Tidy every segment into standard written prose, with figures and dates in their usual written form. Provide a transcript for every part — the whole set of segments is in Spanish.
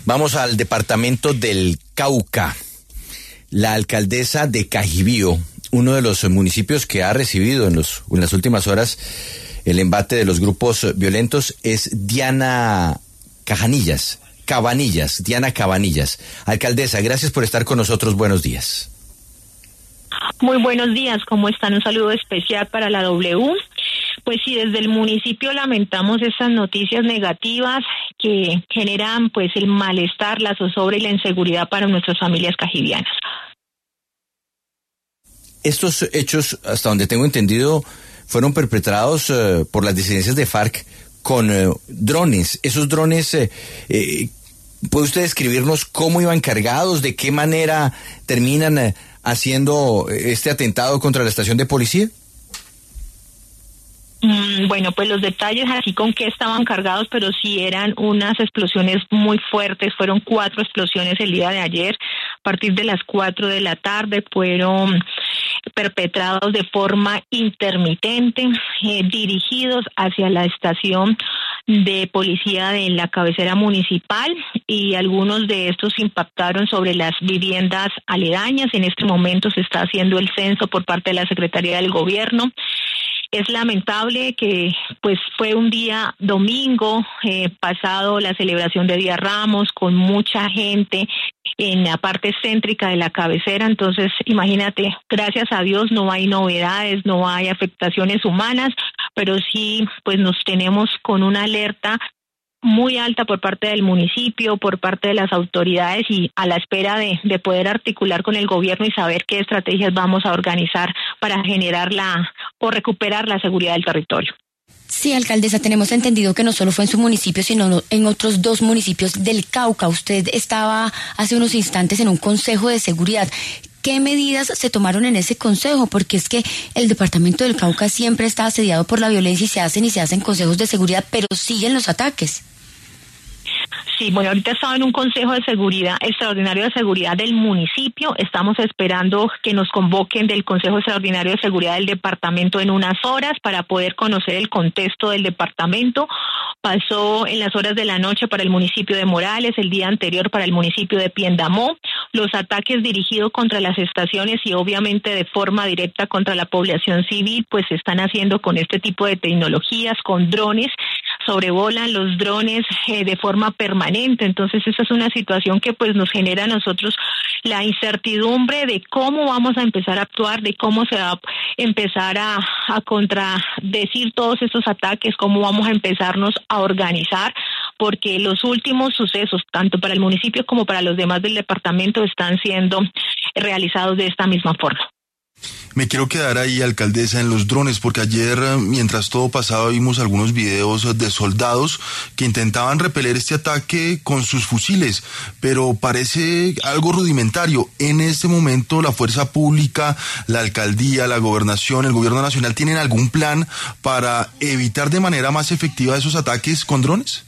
Vamos al departamento del Cauca. La alcaldesa de Cajibío, uno de los municipios que ha recibido en las últimas horas el embate de los grupos violentos, es Diana Cabanillas. Diana Cabanillas. Alcaldesa, gracias por estar con nosotros. Buenos días. Muy buenos días. ¿Cómo están? Un saludo especial para la W. Pues sí, desde el municipio lamentamos estas noticias negativas que generan pues el malestar, la zozobra y la inseguridad para nuestras familias cajibianas. Estos hechos, hasta donde tengo entendido, fueron perpetrados por las disidencias de FARC con drones. Esos drones, ¿puede usted describirnos cómo iban cargados? ¿De qué manera terminan haciendo este atentado contra la estación de policía? Bueno, pues los detalles así con qué estaban cargados, pero sí eran unas explosiones muy fuertes. Fueron 4 explosiones el día de ayer. A partir de las 4 de la tarde fueron perpetrados de forma intermitente, dirigidos hacia la estación de policía de la cabecera municipal, y algunos de estos impactaron sobre las viviendas aledañas. En este momento se está haciendo el censo por parte de la Secretaría del Gobierno. Es lamentable que pues fue un día domingo, pasado la celebración de Día Ramos, con mucha gente en la parte céntrica de la cabecera. Entonces, imagínate, gracias a Dios no hay novedades, no hay afectaciones humanas, pero sí pues nos tenemos con una alerta muy alta por parte del municipio, por parte de las autoridades, y a la espera de poder articular con el gobierno y saber qué estrategias vamos a organizar para generar o recuperar la seguridad del territorio. Sí, alcaldesa, tenemos entendido que no solo fue en su municipio, sino en otros 2 municipios del Cauca. Usted estaba hace unos instantes en un consejo de seguridad. ¿Qué medidas se tomaron en ese consejo? Porque es que el departamento del Cauca siempre está asediado por la violencia y se hacen consejos de seguridad, pero siguen los ataques. Sí, bueno, ahorita estaba en un consejo de seguridad, extraordinario de seguridad del municipio. Estamos esperando que nos convoquen del Consejo Extraordinario de Seguridad del departamento en unas horas para poder conocer el contexto del departamento. Pasó en las horas de la noche para el municipio de Morales, el día anterior para el municipio de Piendamó. Los ataques dirigidos contra las estaciones y obviamente de forma directa contra la población civil, pues se están haciendo con este tipo de tecnologías, con drones. Sobrevolan los drones de forma permanente. Entonces esa es una situación que pues nos genera a nosotros la incertidumbre de cómo vamos a empezar a actuar, de cómo se va a empezar a contradecir todos estos ataques, cómo vamos a empezarnos a organizar, porque los últimos sucesos, tanto para el municipio como para los demás del departamento, están siendo realizados de esta misma forma. Me quiero quedar ahí, alcaldesa, en los drones, porque ayer, mientras todo pasaba, vimos algunos videos de soldados que intentaban repeler este ataque con sus fusiles, pero parece algo rudimentario. En este momento, la fuerza pública, la alcaldía, la gobernación, el gobierno nacional, ¿tienen algún plan para evitar de manera más efectiva esos ataques con drones?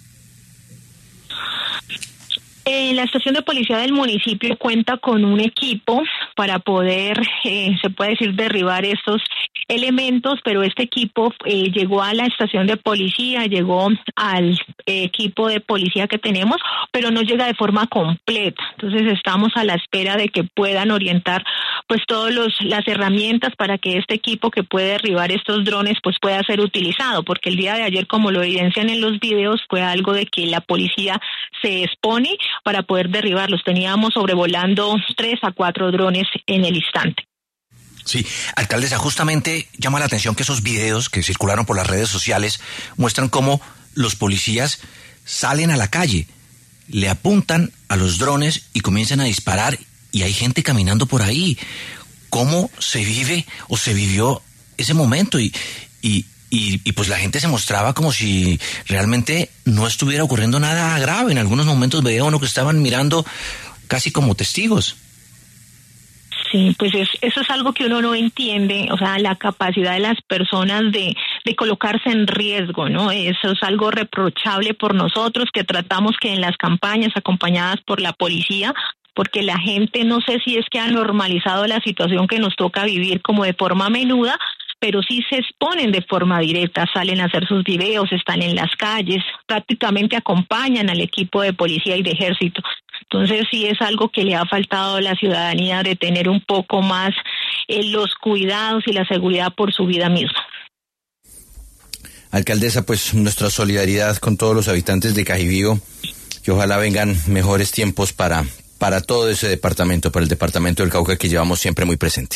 La estación de policía del municipio cuenta con un equipo para poder, se puede decir, derribar estos elementos, pero este equipo llegó a la estación de policía, llegó al equipo de policía que tenemos, pero no llega de forma completa. Entonces estamos a la espera de que puedan orientar pues todas las herramientas para que este equipo que puede derribar estos drones pues pueda ser utilizado, porque el día de ayer, como lo evidencian en los videos, fue algo de que la policía se expone para poder derribarlos. Teníamos sobrevolando 3 a 4 drones en el instante. Sí, alcaldesa, justamente llama la atención que esos videos que circularon por las redes sociales muestran cómo los policías salen a la calle, le apuntan a los drones y comienzan a disparar, y hay gente caminando por ahí. ¿Cómo se vive o se vivió ese momento? Y pues la gente se mostraba como si realmente no estuviera ocurriendo nada grave. En algunos momentos veía uno que estaban mirando casi como testigos. Sí, pues eso es algo que uno no entiende, o sea, la capacidad de las personas de colocarse en riesgo, ¿no? Eso es algo reprochable por nosotros, que tratamos que en las campañas acompañadas por la policía, porque la gente, no sé si es que ha normalizado la situación que nos toca vivir como de forma menuda, pero sí se exponen de forma directa, salen a hacer sus videos, están en las calles, prácticamente acompañan al equipo de policía y de ejército. Entonces sí es algo que le ha faltado a la ciudadanía, de tener un poco más los cuidados y la seguridad por su vida misma. Alcaldesa, pues nuestra solidaridad con todos los habitantes de Cajibío, que ojalá vengan mejores tiempos para todo ese departamento, para el departamento del Cauca que llevamos siempre muy presente.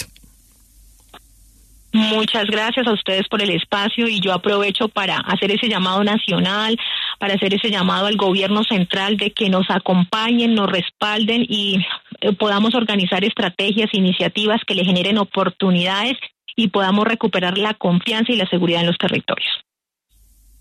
Muchas gracias a ustedes por el espacio, y yo aprovecho para hacer ese llamado nacional, para hacer ese llamado al gobierno central de que nos acompañen, nos respalden y podamos organizar estrategias, iniciativas que le generen oportunidades y podamos recuperar la confianza y la seguridad en los territorios.